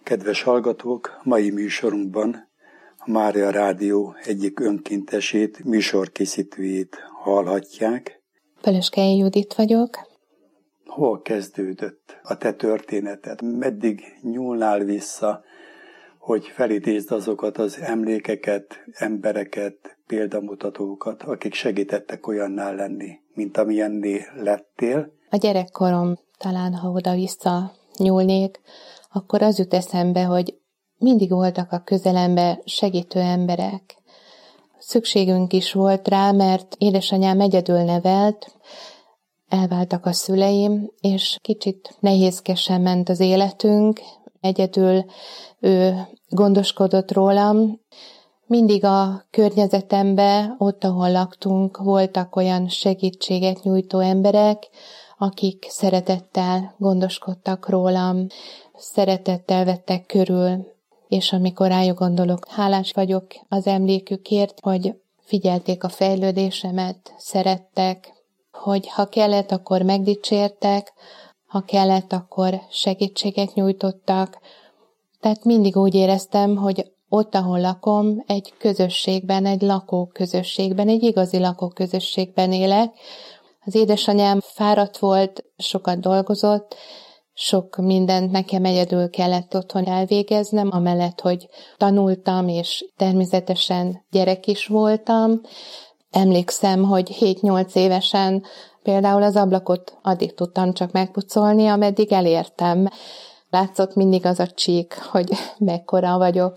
Kedves hallgatók, mai műsorunkban a Mária Rádió egyik önkéntesét, műsorkészítőjét hallhatják. Pölöskei Judit vagyok. Hol kezdődött a te történeted? Meddig nyúlnál vissza, hogy felidézd azokat az emlékeket, embereket, példamutatókat, akik segítettek olyanná lenni, mint amilyenné lettél? A gyerekkorom, talán ha oda-vissza nyúlnék, akkor az jut eszembe, hogy mindig voltak a közelemben segítő emberek. Szükségünk is volt rá, mert édesanyám egyedül nevelt, elváltak a szüleim, és kicsit nehézkesen ment az életünk. Egyedül ő gondoskodott rólam. Mindig a környezetemben, ott, ahol laktunk, voltak olyan segítséget nyújtó emberek, akik szeretettel gondoskodtak rólam, szeretettel vettek körül, és amikor rájuk gondolok, hálás vagyok az emlékükért, hogy figyelték a fejlődésemet, szerettek, hogy ha kellett, akkor megdicsértek, ha kellett, akkor segítséget nyújtottak. Tehát mindig úgy éreztem, hogy ott, ahol lakom, egy közösségben, egy lakóközösségben, egy igazi lakóközösségben élek. Az édesanyám fáradt volt, sokat dolgozott, sok mindent nekem egyedül kellett otthon elvégeznem, amellett, hogy tanultam, és természetesen gyerek is voltam. Emlékszem, hogy 7-8 évesen például az ablakot addig tudtam csak megpucolni, ameddig elértem. Látszott mindig az a csík, hogy mekkora vagyok,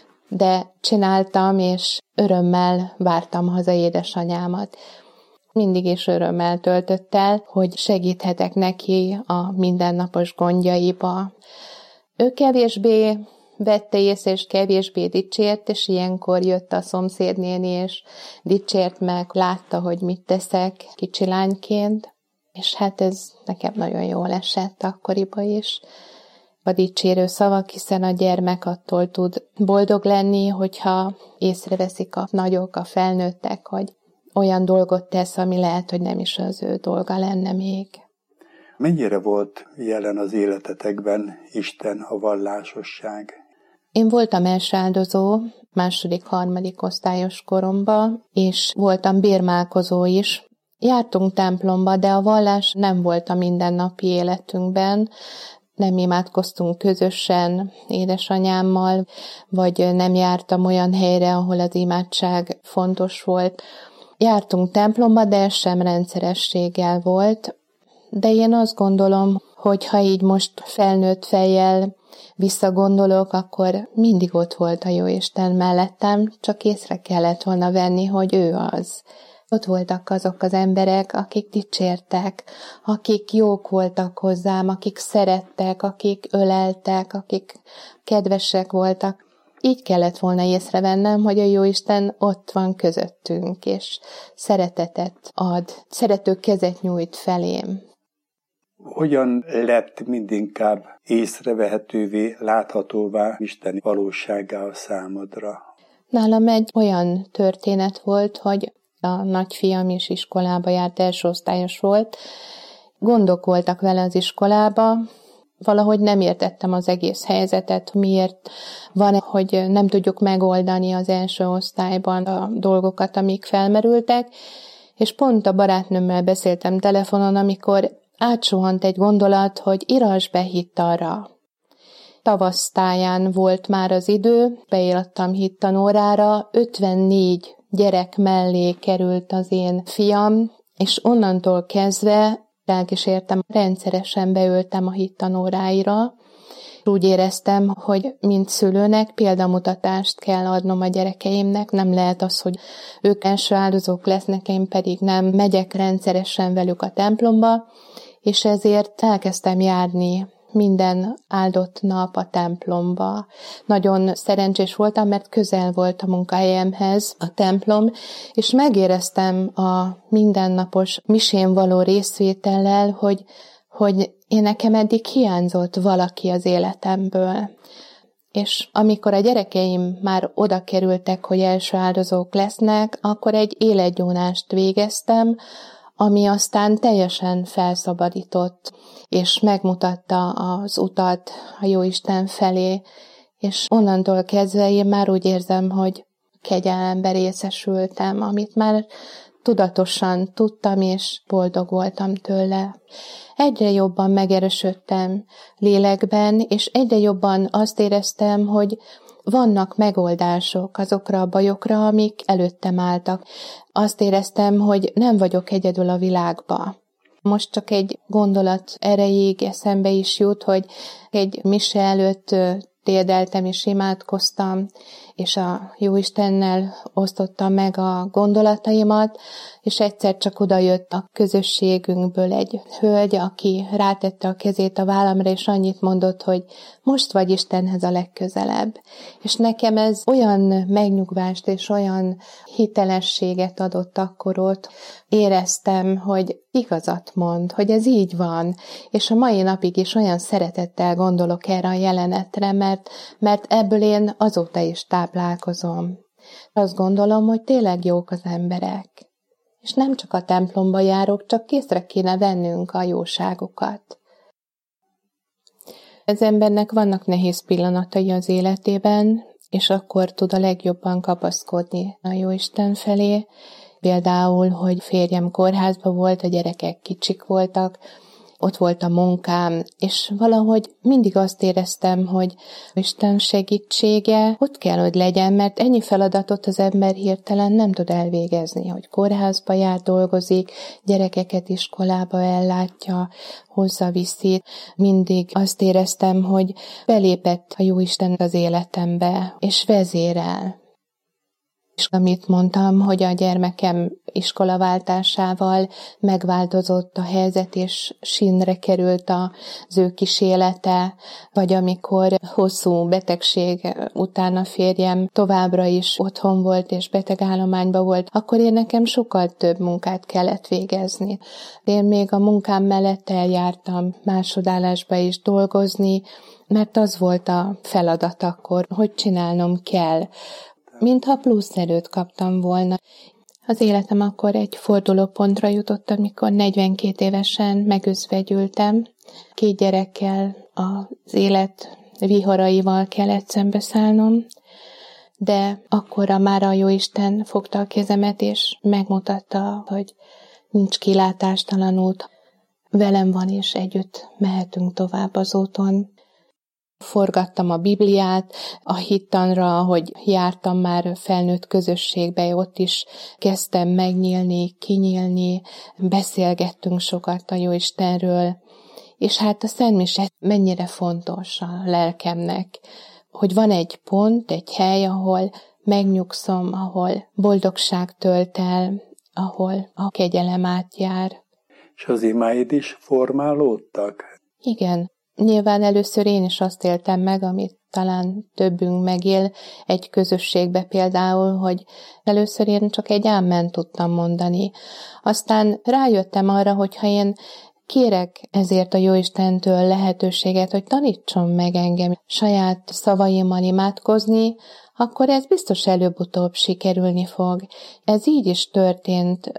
de csináltam, és örömmel vártam haza édesanyámat. Mindig is örömmel töltött el, hogy segíthetek neki a mindennapos gondjaiba. Ő kevésbé vette észre, és kevésbé dicsért, és ilyenkor jött a szomszédnéni, és dicsért meg, látta, hogy mit teszek kicsi lányként, és hát ez nekem nagyon jól esett akkoriban is. A dicsérő szavak, hiszen a gyermek attól tud boldog lenni, hogyha észreveszik a nagyok, a felnőttek, hogy olyan dolgot tesz, ami lehet, hogy nem is az ő dolga lenne még. Mennyire volt jelen az életetekben Isten, a vallásosság? Én voltam első áldozó, 2.-3. osztályos koromban, és voltam bérmálkozó is. Jártunk templomba, de a vallás nem volt a mindennapi életünkben. Nem imádkoztunk közösen édesanyámmal, vagy nem jártam olyan helyre, ahol az imádság fontos volt. Jártunk templomba, de ez sem rendszerességgel volt. De én azt gondolom, hogy ha így most felnőtt fejjel visszagondolok, akkor mindig ott volt a Jóisten mellettem, csak észre kellett volna venni, hogy ő az. Ott voltak azok az emberek, akik dicsértek, akik jók voltak hozzám, akik szerettek, akik öleltek, akik kedvesek voltak. Így kellett volna észrevennem, hogy a Jóisten ott van közöttünk, és szeretetet ad, szerető kezet nyújt felém. Hogyan lett mindinkább észrevehetővé, láthatóvá Isten valósággá a számodra? Nálam egy olyan történet volt, hogy a nagyfiam is iskolába járt, első osztályos volt. Gondok voltak vele az iskolába, valahogy nem értettem az egész helyzetet, miért van, hogy nem tudjuk megoldani az első osztályban a dolgokat, amik felmerültek, és pont a barátnőmmel beszéltem telefonon, amikor átsuhant egy gondolat, hogy írasd be hittanra. Tavasztáján volt már az idő, beírattam hittanórára, 54 gyerek mellé került az én fiam, és onnantól kezdve elkísértem, rendszeresen beültem a hittanóráira. Úgy éreztem, hogy mint szülőnek példamutatást kell adnom a gyerekeimnek, nem lehet az, hogy ők első áldozók lesznek, én pedig nem megyek rendszeresen velük a templomba, és ezért elkezdtem járni minden áldott nap a templomba. Nagyon szerencsés voltam, mert közel volt a munkahelyemhez a templom, és megéreztem a mindennapos misén való részvétellel, hogy én nekem eddig hiányzott valaki az életemből. És amikor a gyerekeim már oda kerültek, hogy első áldozók lesznek, akkor egy életgyónást végeztem, ami aztán teljesen felszabadított, és megmutatta az utat a Jóisten felé, és onnantól kezdve én már úgy érzem, hogy kegyelembe részesültem, amit már tudatosan tudtam, és boldog voltam tőle. Egyre jobban megerősödtem lélekben, és egyre jobban azt éreztem, hogy vannak megoldások azokra a bajokra, amik előttem álltak. Azt éreztem, hogy nem vagyok egyedül a világba. Most csak egy gondolat erejéig eszembe is jut, hogy egy mise előtt térdeltem és imádkoztam, és a Jóistennel osztottam meg a gondolataimat, és egyszer csak odajött a közösségünkből egy hölgy, aki rátette a kezét a vállamra, és annyit mondott, hogy most vagy Istenhez a legközelebb. És nekem ez olyan megnyugvást és olyan hitelességet adott akkor ott, éreztem, hogy igazat mond, hogy ez így van, és a mai napig is olyan szeretettel gondolok erre a jelenetre, mert ebből én azóta is táplálkozom. Azt gondolom, hogy tényleg jók az emberek. És nem csak a templomba járok, csak észre kéne vennünk a jóságokat. Az embernek vannak nehéz pillanatai az életében, és akkor tud a legjobban kapaszkodni a Jóisten felé. Például, hogy férjem kórházba volt, a gyerekek kicsik voltak, ott volt a munkám, és valahogy mindig azt éreztem, hogy Isten segítsége ott kell, hogy legyen, mert ennyi feladatot az ember hirtelen nem tud elvégezni, hogy kórházba jár, dolgozik, gyerekeket iskolába ellátja, hozzaviszi. Mindig azt éreztem, hogy belépett a Jóisten az életembe, és vezérel. És amit mondtam, hogy a gyermekem iskolaváltásával megváltozott a helyzet, és sínre került az ő kis élete, vagy amikor hosszú betegség után a férjem továbbra is otthon volt, és betegállományban volt, akkor én nekem sokkal több munkát kellett végezni. Én még a munkám mellett eljártam másodállásba is dolgozni, mert az volt a feladat akkor, hogy csinálnom kell, mintha plusz erőt kaptam volna. Az életem akkor egy fordulópontra jutott, amikor 42 évesen megözvegyültem. 2 gyerekkel az élet viharaival kellett szembeszállnom, de akkorra már a Jóisten fogta a kezemet, és megmutatta, hogy nincs kilátástalan út. Velem van, és együtt mehetünk tovább az úton. Forgattam a Bibliát, a hittanra, ahogy jártam már felnőtt közösségbe, ott is kezdtem megnyílni, kinyílni, beszélgettünk sokat a Jóistenről, és hát a szentmise mennyire fontos a lelkemnek, hogy van egy pont, egy hely, ahol megnyugszom, ahol boldogság tölt el, ahol a kegyelem átjár. És az imáid is formálódtak? Igen. Nyilván először én is azt éltem meg, amit talán többünk megél egy közösségbe például, hogy először én csak egy ámen tudtam mondani. Aztán rájöttem arra, hogy ha én kérek ezért a Jóistentől lehetőséget, hogy tanítson meg engem saját szavaimmal imádkozni, akkor ez biztos előbb-utóbb sikerülni fog. Ez így is történt.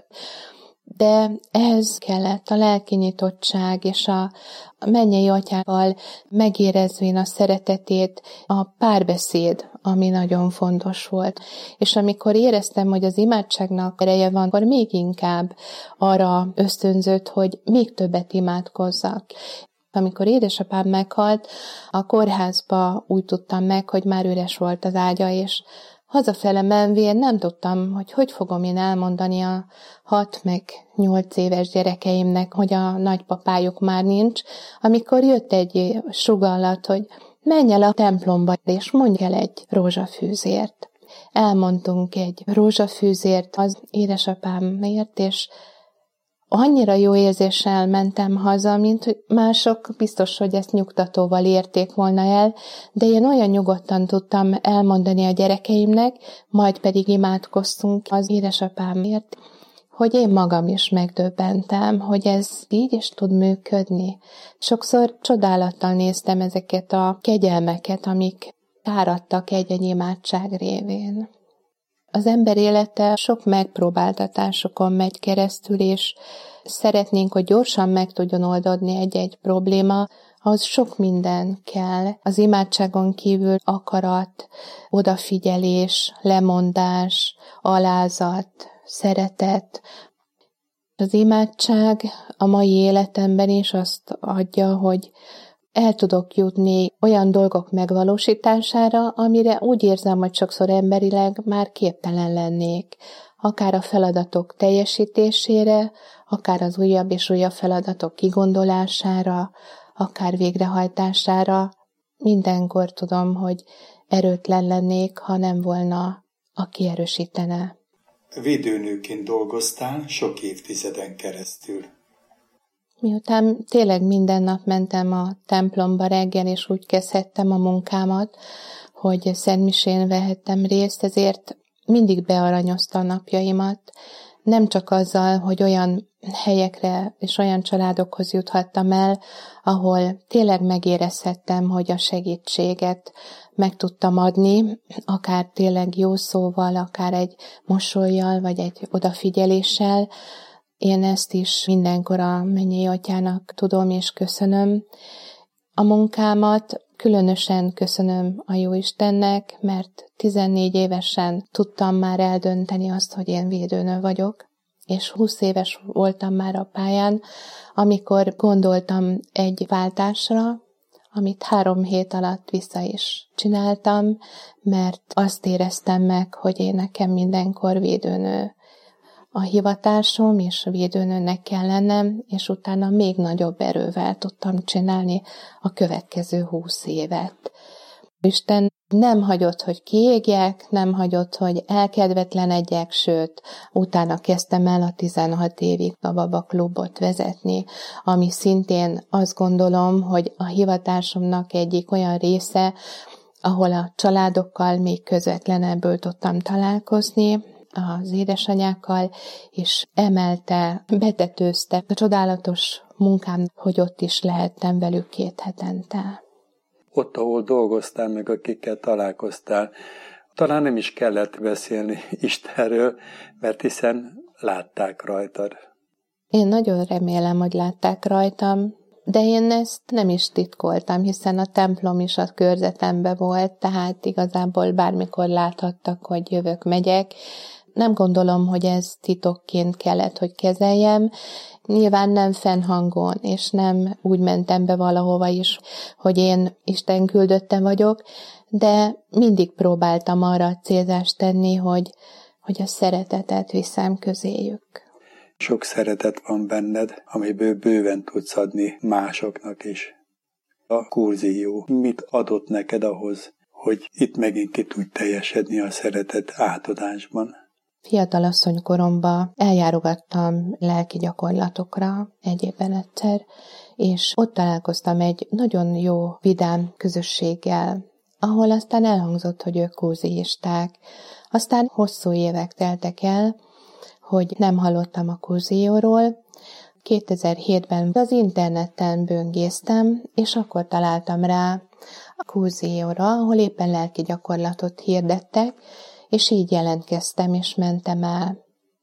De ehhez kellett a lelki nyitottság, és a mennyei atyával megérezvén a szeretetét, a párbeszéd, ami nagyon fontos volt. És amikor éreztem, hogy az imádságnak ereje van, akkor még inkább arra ösztönzött, hogy még többet imádkozzak. Amikor édesapám meghalt, a kórházba úgy tudtam meg, hogy már üres volt az ágya, és hazafele menvén nem tudtam, hogy fogom én elmondani a 6 meg 8 éves gyerekeimnek, hogy a nagypapájuk már nincs, amikor jött egy sugallat, hogy menj el a templomba, és mondj el egy rózsafűzért. Elmondtunk egy rózsafűzért az édesapámért, és annyira jó érzéssel mentem haza, mint hogy mások biztos, hogy ezt nyugtatóval érték volna el, de én olyan nyugodtan tudtam elmondani a gyerekeimnek, majd pedig imádkoztunk az édesapámért, hogy én magam is megdöbbentem, hogy ez így is tud működni. Sokszor csodálattal néztem ezeket a kegyelmeket, amik áradtak egy-egy imádság révén. Az ember élete sok megpróbáltatásokon megy keresztül, és szeretnénk, hogy gyorsan meg tudjon oldódni egy-egy probléma, ahhoz sok minden kell. Az imádságon kívül akarat, odafigyelés, lemondás, alázat, szeretet. Az imádság a mai életemben is azt adja, hogy el tudok jutni olyan dolgok megvalósítására, amire úgy érzem, hogy sokszor emberileg már képtelen lennék. Akár a feladatok teljesítésére, akár az újabb és újabb feladatok kigondolására, akár végrehajtására. Mindenkor tudom, hogy erőtlen lennék, ha nem volna, aki erősítene. Védőnőként dolgoztál sok évtizeden keresztül. Miután tényleg minden nap mentem a templomba reggel, és úgy kezdhettem a munkámat, hogy szentmisén vehettem részt, ezért mindig bearanyozta a napjaimat. Nem csak azzal, hogy olyan helyekre és olyan családokhoz juthattam el, ahol tényleg megérezhettem, hogy a segítséget meg tudtam adni, akár tényleg jó szóval, akár egy mosollyal, vagy egy odafigyeléssel. Én ezt is mindenkor a mennyei atyának tudom és köszönöm. A munkámat különösen köszönöm a Jóistennek, mert 14 évesen tudtam már eldönteni azt, hogy én védőnő vagyok, és 20 éves voltam már a pályán, amikor gondoltam egy váltásra, amit 3 hét alatt vissza is csináltam, mert azt éreztem meg, hogy én nekem mindenkor védőnő a hivatásom, és védőnőnek kell lennem, és utána még nagyobb erővel tudtam csinálni a következő 20 évet. Isten nem hagyott, hogy kiégjek, nem hagyott, hogy elkedvetlenedjek, sőt, utána kezdtem el a 16 évig a babaklubot vezetni, ami szintén azt gondolom, hogy a hivatásomnak egyik olyan része, ahol a családokkal még közvetlenebből tudtam találkozni, az édesanyákkal, és emelte, betetőzte a csodálatos munkám, hogy ott is lehettem velük 2 hetente. Ott, ahol dolgoztál, meg akikkel találkoztál, talán nem is kellett beszélni Istenről, mert hiszen látták rajtad. Én nagyon remélem, hogy látták rajtam, de én ezt nem is titkoltam, hiszen a templom is a körzetembe volt, tehát igazából bármikor láthattak, hogy jövök, megyek. Nem gondolom, hogy ez titokként kellett, hogy kezeljem. Nyilván nem fennhangon, és nem úgy mentem be valahova is, hogy én Isten küldötte vagyok, de mindig próbáltam arra célzást tenni, hogy a szeretetet viszem közéjük. Sok szeretet van benned, amiből bőven tudsz adni másoknak is. A kurzió mit adott neked ahhoz, hogy itt megint ki tudj teljesedni a szeretet átadásban? Fiatalasszony koromban eljárogattam lelki gyakorlatokra egy évben egyszer, és ott találkoztam egy nagyon jó, vidám közösséggel, ahol aztán elhangzott, hogy ők kurziisták. Aztán hosszú évek teltek el, hogy nem hallottam a kurzióról. 2007-ben az interneten böngésztem, és akkor találtam rá a kurzióra, ahol éppen lelki gyakorlatot hirdettek, és így jelentkeztem, és mentem el.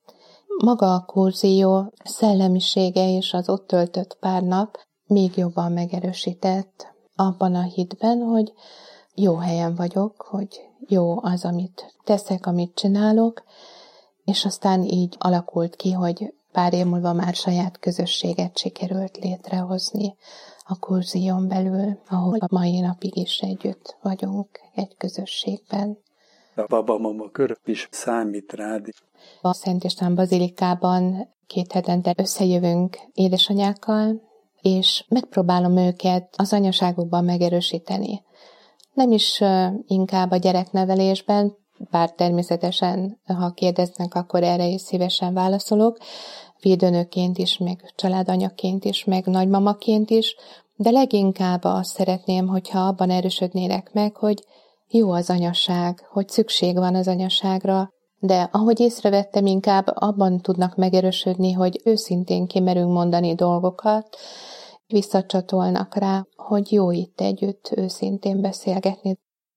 Maga a kurzió szellemisége és az ott töltött pár nap még jobban megerősített abban a hitben, hogy jó helyen vagyok, hogy jó az, amit teszek, amit csinálok, és aztán így alakult ki, hogy pár év múlva már saját közösséget sikerült létrehozni a kurzión belül, ahol a mai napig is együtt vagyunk egy közösségben. A babamama kör is számít rád. A Szent István bazilikában 2 hetente összejövünk édesanyákkal, és megpróbálom őket az anyaságukban megerősíteni. Nem is inkább a gyereknevelésben, bár természetesen, ha kérdeznek, akkor erre is szívesen válaszolok, védőnőként is, meg családanyaként is, meg nagymamaként is, de leginkább azt szeretném, hogyha abban erősödnének meg, hogy jó az anyaság, hogy szükség van az anyaságra, de ahogy észrevettem, inkább abban tudnak megerősödni, hogy őszintén kimerünk mondani dolgokat, visszacsatolnak rá, hogy jó itt együtt őszintén beszélgetni.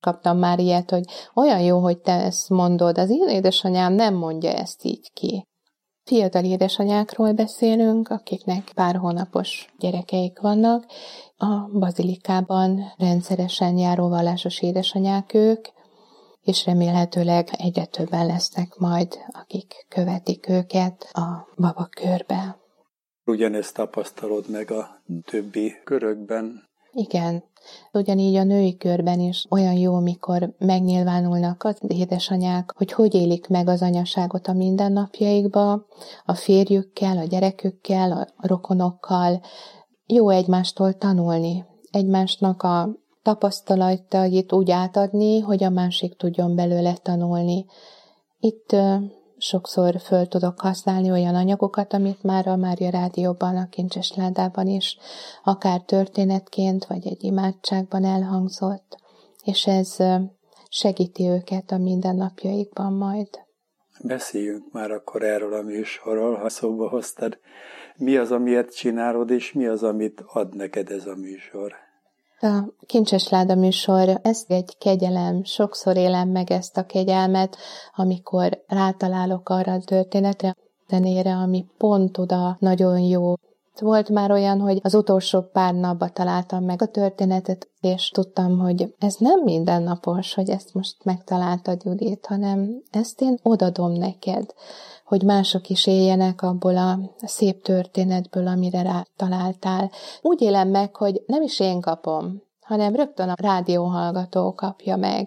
Kaptam már ilyet, hogy olyan jó, hogy te ezt mondod, az én édesanyám nem mondja ezt így ki. Fiatal édesanyákról beszélünk, akiknek pár hónapos gyerekeik vannak. A bazilikában rendszeresen járó vallásos édesanyák ők, és remélhetőleg egyre többen lesznek majd, akik követik őket a babakörbe. Ugyanezt tapasztalod meg a többi körökben? Igen. Ugyanígy a női körben is olyan jó, mikor megnyilvánulnak az édesanyák, hogy élik meg az anyaságot a mindennapjaikba, a férjükkel, a gyerekükkel, a rokonokkal. Jó egymástól tanulni, egymásnak a tapasztalatait úgy átadni, hogy a másik tudjon belőle tanulni. Itt sokszor föl tudok használni olyan anyagokat, amit már a Mária Rádióban, a Kincses Ládában is, akár történetként, vagy egy imádságban elhangzott, és ez segíti őket a mindennapjaikban majd. Beszéljünk már akkor erről a műsorról, ha szóba hoztad. Mi az, amiért csinálod, és mi az, amit ad neked ez a műsor? A Kincses Láda műsor, ez egy kegyelem, sokszor élem meg ezt a kegyelmet, amikor rátalálok arra a történetre, zenére, ami pont oda nagyon jó. Volt már olyan, hogy az utolsó pár napban találtam meg a történetet, és tudtam, hogy ez nem mindennapos, hogy ezt most megtaláltad, Judit, hanem ezt én odadom neked, hogy mások is éljenek abból a szép történetből, amire rátaláltál. Úgy élem meg, hogy nem is én kapom, hanem rögtön a rádióhallgató kapja meg.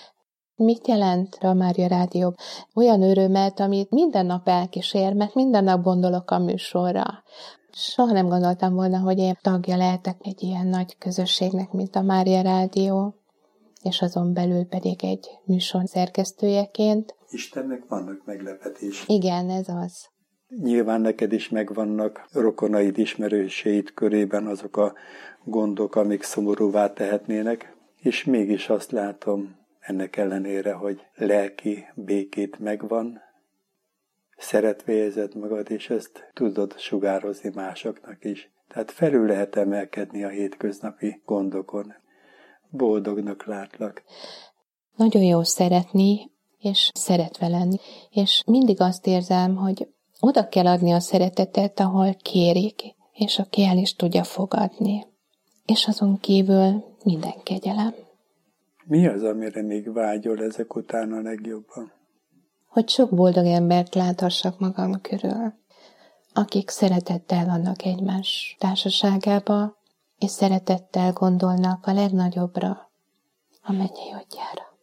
Mit jelent a Mária Rádió? Olyan örömet, amit minden nap elkísér, mert minden nap gondolok a műsorra. Soha nem gondoltam volna, hogy én tagja lehetek egy ilyen nagy közösségnek, mint a Mária Rádió, és azon belül pedig egy műsor szerkesztőjeként. Istennek vannak meglepetések. Igen, ez az. Nyilván neked is megvannak rokonaid, ismerőseid körében azok a gondok, amik szomorúvá tehetnének, és mégis azt látom ennek ellenére, hogy lelki békét megvan, szeretve érzed magad, és ezt tudod sugározni másoknak is. Tehát felül lehet emelkedni a hétköznapi gondokon. Boldognak látlak. Nagyon jó szeretni, és szeretve lenni. És mindig azt érzem, hogy oda kell adni a szeretetet, ahol kérik, és aki el is tudja fogadni. És azon kívül minden kegyelem. Mi az, amire még vágyol ezek után a legjobban? Hogy sok boldog embert láthassak magam körül, akik szeretettel vannak egymás társaságába, és szeretettel gondolnak a legnagyobbra, a mennyei Atyára.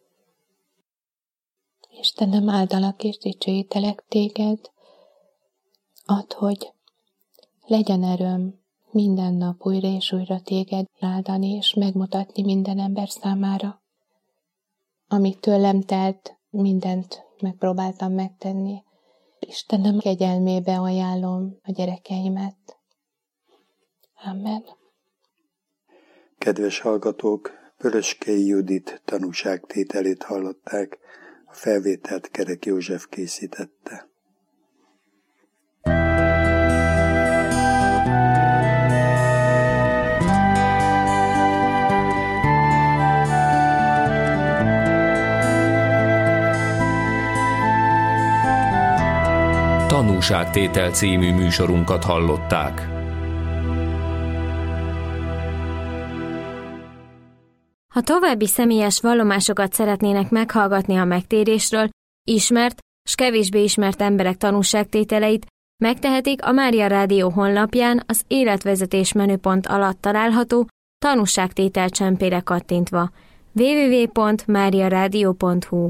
Istenem, áldalak és dicsőítelek téged, add, hogy legyen erőm minden nap újra és újra téged áldani és megmutatni minden ember számára. Amit tőlem telt, mindent megpróbáltam megtenni. Istenem kegyelmébe ajánlom a gyerekeimet. Amen. Kedves hallgatók, Vöröskei Judit tanúságtételét hallották, a felvételt Kerek József készítette. Tanúságtétel című műsorunkat hallották. Ha további személyes vallomásokat szeretnének meghallgatni a megtérésről, ismert s kevésbé ismert emberek tanúságtételeit, megtehetik a Mária Rádió honlapján az életvezetés menüpont alatt található tanúságtétel csempére kattintva. www.mariaradio.hu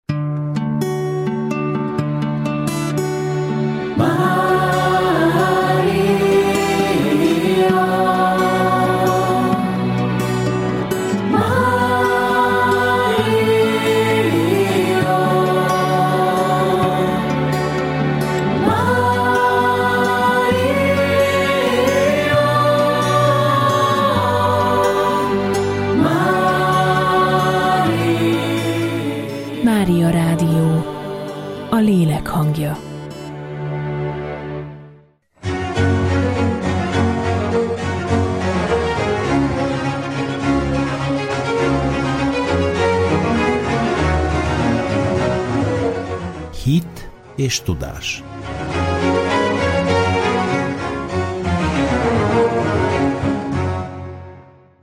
Mária Rádió, a lélek hangja. hit és tudás.